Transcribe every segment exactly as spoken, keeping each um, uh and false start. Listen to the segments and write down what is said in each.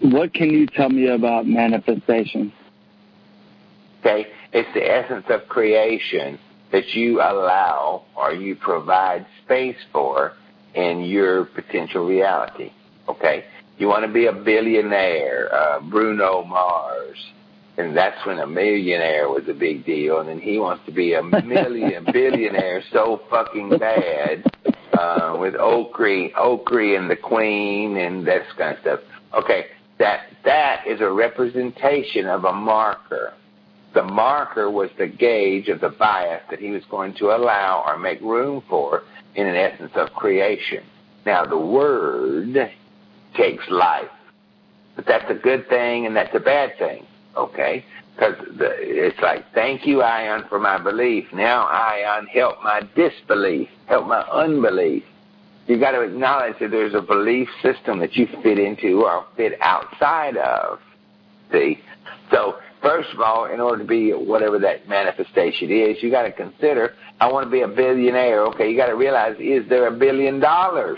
What can you tell me about manifestation? Okay, it's the essence of creation that you allow or you provide space for in your potential reality. Okay, you want to be a billionaire, uh, Bruno Mars, and that's when a millionaire was a big deal, and then he wants to be a million billionaire so fucking bad uh, with Oakley, Oakley and the Queen and that kind of stuff. Okay, that that is a representation of a marker. The marker was the gauge of the bias that he was going to allow or make room for in an essence of creation. Now, the word takes life, but that's a good thing and that's a bad thing, okay? Because it's like, thank you, Ion, for my belief. Now, Ion, help my disbelief, help my unbelief. You got to acknowledge that there's a belief system that you fit into or fit outside of, see? So, first of all, in order to be whatever that manifestation is, you got to consider, I want to be a billionaire. Okay, you got to realize, is there a billion dollars?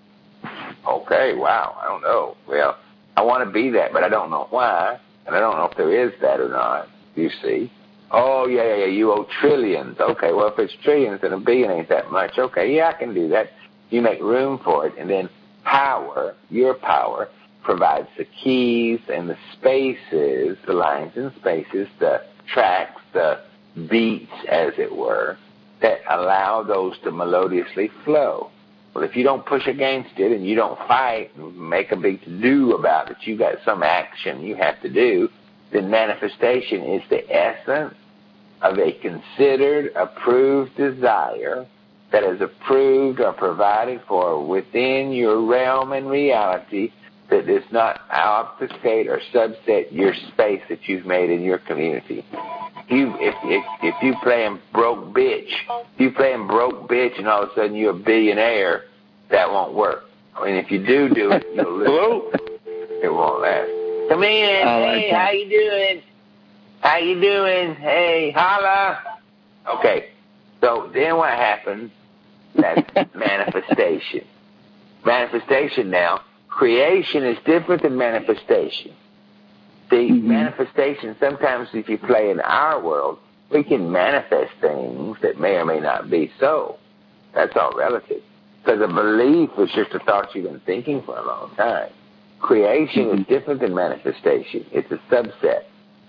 Okay, wow, I don't know. Well, I want to be that, but I don't know why, and I don't know if there is that or not, you see. Oh, yeah, yeah, yeah, you owe trillions. Okay, well, if it's trillions, then a billion ain't that much. Okay, yeah, I can do that. You make room for it, and then power, your power, provides the keys and the spaces, the lines and spaces, the tracks, the beats, as it were, that allow those to melodiously flow. Well, if you don't push against it and you don't fight and make a big to-do about it, you got some action you have to do, then manifestation is the essence of a considered, approved desire that is approved or provided for within your realm and reality that does not obfuscate or subset your space that you've made in your community. You, if, if, if you playing broke bitch, if you playing broke bitch and all of a sudden you're a billionaire, that won't work. I mean, if you do do it, you'll lose. It won't last. Come in. Like hey, that. How you doing? How you doing? Hey, holla. Okay. So then what happens? That's manifestation. Manifestation now. Creation is different than manifestation. The mm-hmm. manifestation, sometimes if you play in our world, we can manifest things that may or may not be so. That's all relative. Because a belief is just a thought you've been thinking for a long time. Creation mm-hmm. is different than manifestation. It's a subset.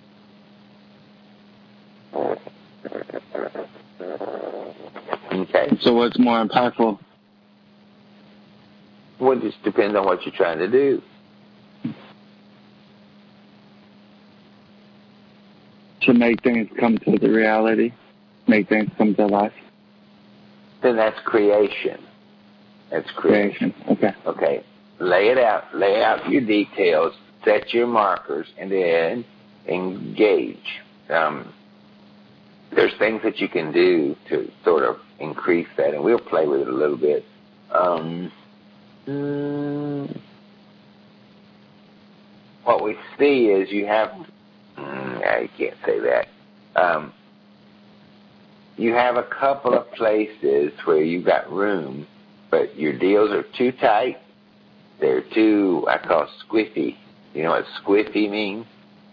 Okay. So what's more impactful? Well, it just depends on what you're trying to do. To make things come to the reality, make things come to life. Then that's creation. That's creation. creation. Okay. Okay. Lay it out. Lay out your details. Set your markers, and then engage. Um, there's things that you can do to sort of increase that, and we'll play with it a little bit. Um, mm, what we see is you have. Mm, I can't say that. Um, you have a couple of places where you got room, but your deals are too tight. They're too, I call squiffy. You know what squiffy means?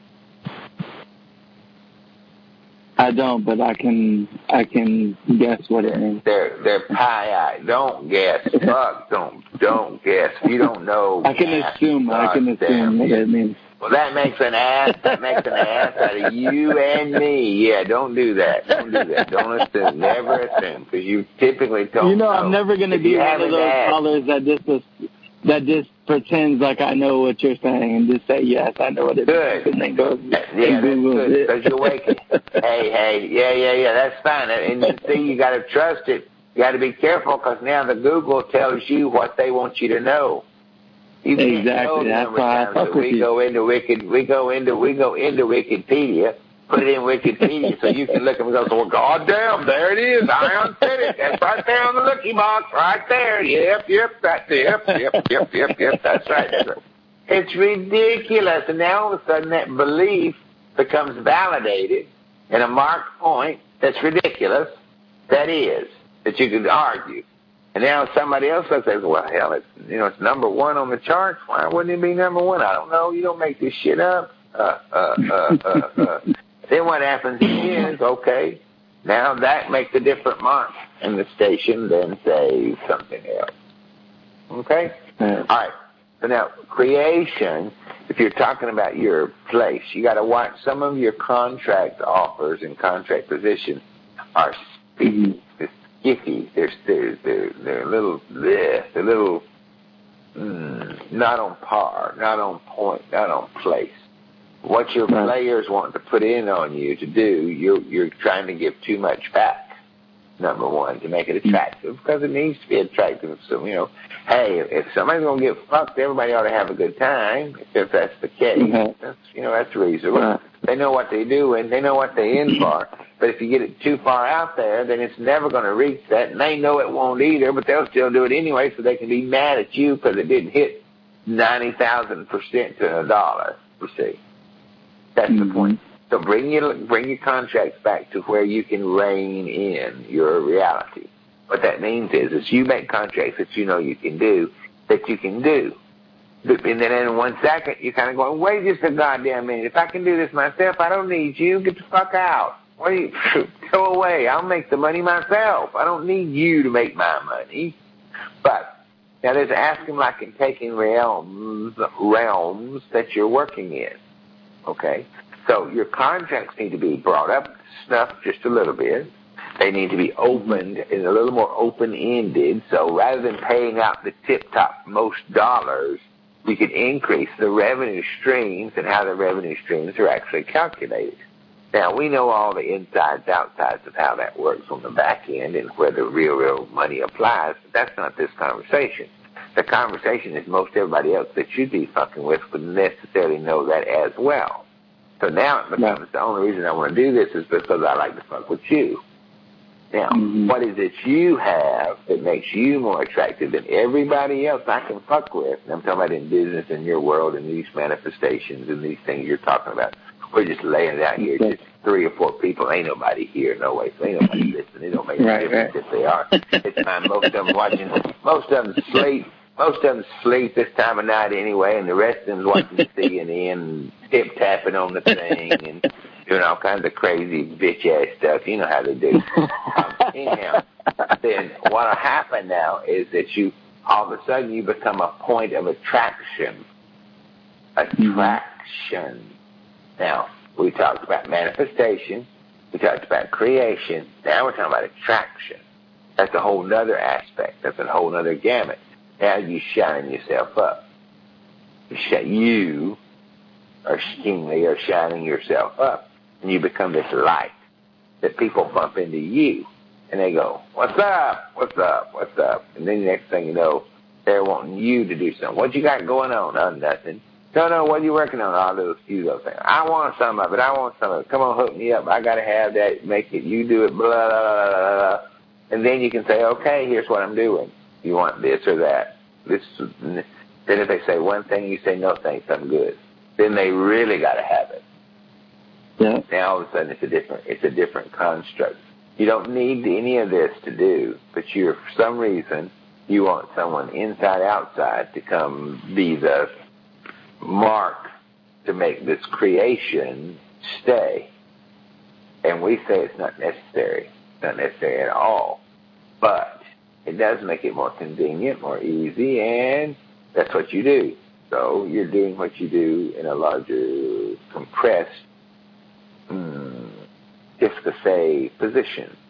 I don't, but I can I can guess what it means. They're they're pie-eyed. Don't guess. Fuck. Don't don't guess. If you don't know. I can assume. I can assume what it means. Well, that makes an ass. That makes an ass out of you and me. Yeah, don't do that. Don't do that. Don't assume. Never assume, because you typically don't. You know, know. I'm never going to be one of those asked, callers that just that just pretends like I know what you're saying and just say yes, I know what it good. means. And then goes yeah, and that's good. Because you're waking. hey, hey, yeah, yeah, yeah. That's fine. And you see, you got to trust it. You got to be careful, because now the Google tells you what they want you to know. You can't exactly. know That's why I fuck with we you. go into Wikid, we go into we go into Wikipedia, put it in Wikipedia so you can look and go, well, goddamn, there it is. Ion said it. That's right there on the looky box, right there. Yep, yep, that's yep, yep, yep, yep, yep. That's right. That's right. It's ridiculous, and now all of a sudden that belief becomes validated in a marked point. That's ridiculous. That is that you can argue. And now somebody else looks at it, well, hell, it's, you know, it's number one on the charts. Why wouldn't it be number one? I don't know. You don't make this shit up. Uh, uh, uh, uh, uh. Then what happens is, okay, now that makes a different mark in the station than, say, something else. Okay? Yeah. All right. So now, creation, if you're talking about your place, you got to watch some of your contract offers and contract positions are speedy. They're skiffy. They're, they're, they're, they're a little, bleh, they're a little mm, not on par, not on point, not on place. What your players want to put in on you to do, you're, you're trying to give too much back. Number one, to make it attractive, because it needs to be attractive. So, you know, hey, if somebody's going to get fucked, everybody ought to have a good time, if that's the case. Mm-hmm. That's, you know, that's reasonable. Right. They know what they do, and they know what they're in for. But if you get it too far out there, then it's never going to reach that, and they know it won't either, but they'll still do it anyway, so they can be mad at you because it didn't hit ninety thousand percent to a dollar, you see. That's mm-hmm. the point. So bring your bring your contracts back to where you can rein in your reality. What that means is, is you make contracts that you know you can do, that you can do. And then in one second, you're kind of going, wait just a goddamn minute. If I can do this myself, I don't need you. Get the fuck out. What do you, go away. I'll make the money myself. I don't need you to make my money. But now there's asking like in taking realms, realms that you're working in. Okay? So your contracts need to be brought up to snuff just a little bit. They need to be opened and a little more open-ended. So rather than paying out the tip-top most dollars, we could increase the revenue streams and how the revenue streams are actually calculated. Now, we know all the insides, outsides of how that works on the back end and where the real, real money applies, but that's not this conversation. The conversation is most everybody else that you'd be fucking with would necessarily know that as well. So now it becomes the only reason I want to do this is because I like to fuck with you. Now, mm-hmm. what is it you have that makes you more attractive than everybody else I can fuck with? And I'm talking about in business, in your world, in these manifestations and these things you're talking about. We're just laying it out here. Just three or four people. Ain't nobody here, no way. So ain't nobody listening. It don't make right, a difference right. if they are. It's time most of them watching. Most of them sleep. Most of them sleep this time of night anyway, and the rest of them's watching C N N and tip tapping on the thing and doing all kinds of crazy bitch ass stuff. You know how they do. um, anyhow, then what'll happen now is that you all of a sudden you become a point of attraction. Attraction. Now we talked about manifestation. We talked about creation. Now we're talking about attraction. That's a whole nother aspect. That's a whole nother gamut. Now you shine yourself up. You are keenly are shining yourself up, and you become this light that people bump into you, and they go, "What's up? What's up? What's up?" And then the next thing you know, they're wanting you to do something. What you got going on? Oh, nothing. No, no. What are you working on? All those few those things. I want some of it. I want some of it. Come on, hook me up. I got to have that. Make it. You do it. Blah blah blah blah blah. And then you can say, "Okay, here's what I'm doing. You want this or that." This. Then if they say one thing, you say, "No thanks, I'm good." Then they really got to have it. Yeah. Now all of a sudden it's a different, it's a different construct. You don't need any of this to do, but you're, for some reason, you want someone inside, outside to come be the mark to make this creation stay. And we say it's not necessary. It's not necessary at all. But it does make it more convenient, more easy, and that's what you do. So you're doing what you do in a larger, compressed, mm, just to say, position.